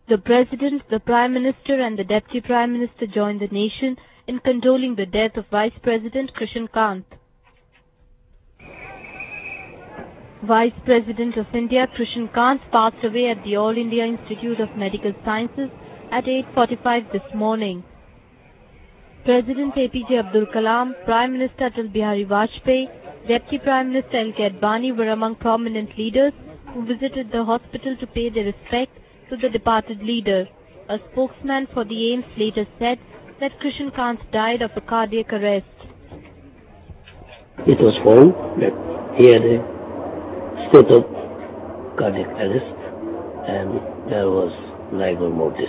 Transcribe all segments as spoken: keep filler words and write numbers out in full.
The President, the Prime Minister and the Deputy Prime Minister joined the nation in condoling the death of Vice President Krishan Kant. Vice President of India Krishan Kant passed away at the All India Institute of Medical Sciences at eight forty-five this morning. President A P J Abdul Kalam, Prime Minister Atal Bihari Vajpayee, Deputy Prime Minister L K Advani were among prominent leaders who visited the hospital to pay their respect to the departed leader. A spokesman for the AIIMS later said that Krishan Kant died of a cardiac arrest. It was found that he had a state of cardiac arrest and there was rigor mortis.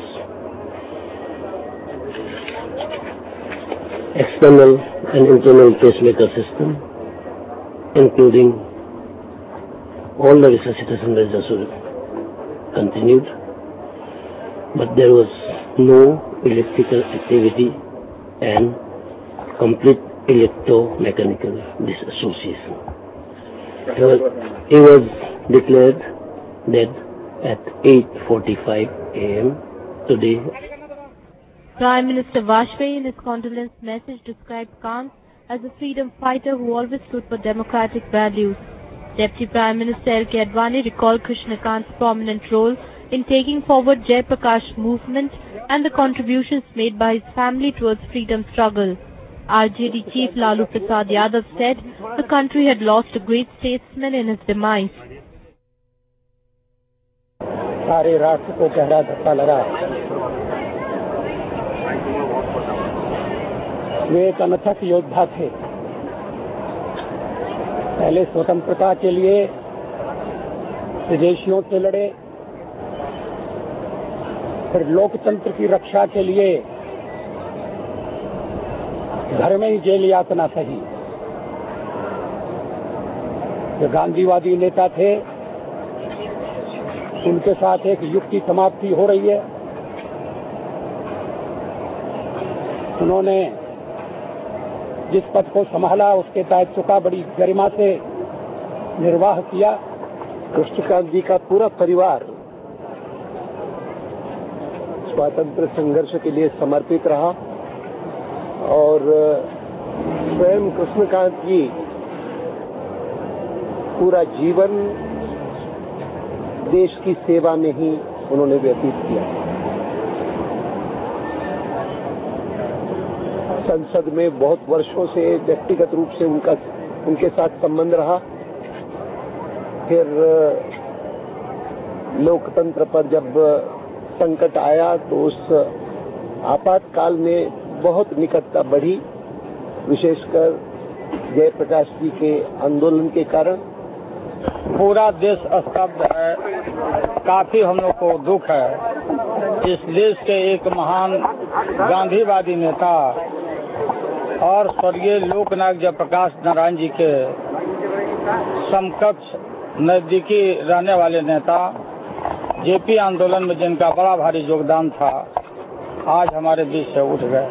External and internal pacemaker system, including all the resuscitation measures were continued, but there was no electrical activity and complete electromechanical disassociation. He was, he was declared dead at eight forty-five a m today. Prime Minister Vajpayee in his condolence message described Kant as a freedom fighter who always stood for democratic values. Deputy Prime Minister L K Advani recalled Krishan Kant's prominent role in taking forward Jai Prakash movement and the contributions made by his family towards freedom struggle. R J D Chief Lalu Prasad Yadav said the country had lost a great statesman in his demise. सारे राष्ट्र को गहरा धक्का लगा। वे एक अनथक योद्धा थे। पहले स्वतंत्रता के लिए विदेशियों से लड़े, फिर लोकतंत्र की रक्षा के लिए घर में ही जेल यातना सही। जो गांधीवादी नेता थे, उनके साथ एक युग की समाप्ति हो रही है। उन्होंने जिस पद को संभाला उसके दायित्व का बड़ी गरिमा से निर्वाह किया। कृष्णकांत जी का पूरा परिवार स्वातंत्र संघर्ष के लिए समर्पित रहा और स्वयं कृष्णकांत जी पूरा जीवन देश की सेवा में ही उन्होंने व्यतीत किया। संसद में बहुत वर्षों से व्यक्तिगत रूप से उनका उनके साथ संबंध रहा। फिर लोकतंत्र पर जब संकट आया तो उस आपातकाल में बहुत निकटता बढ़ी, विशेषकर जयप्रकाश जी के आंदोलन के कारण। पूरा देश स्तब्ध है, काफी हम लोग को दुख है। इस देश के एक महान गांधीवादी नेता और स्वर्गीय लोकनायक जयप्रकाश नारायण जी के समकक्ष नजदीकी रहने वाले नेता जेपी आंदोलन में जिनका बड़ा भारी योगदान था, आज हमारे बीच से उठ गए।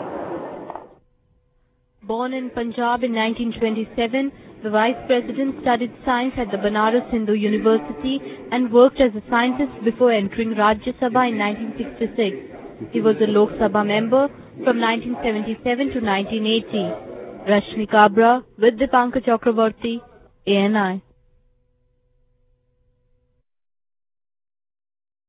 Born in Punjab in nineteen twenty-seven, the Vice President studied science at the Banaras Hindu University and worked as a scientist before entering Rajya Sabha in nineteen sixty-six. He was a Lok Sabha member from nineteen seventy-seven to nineteen eighty. Rashmi Kabra with Dipankar Chakraborty, A N I.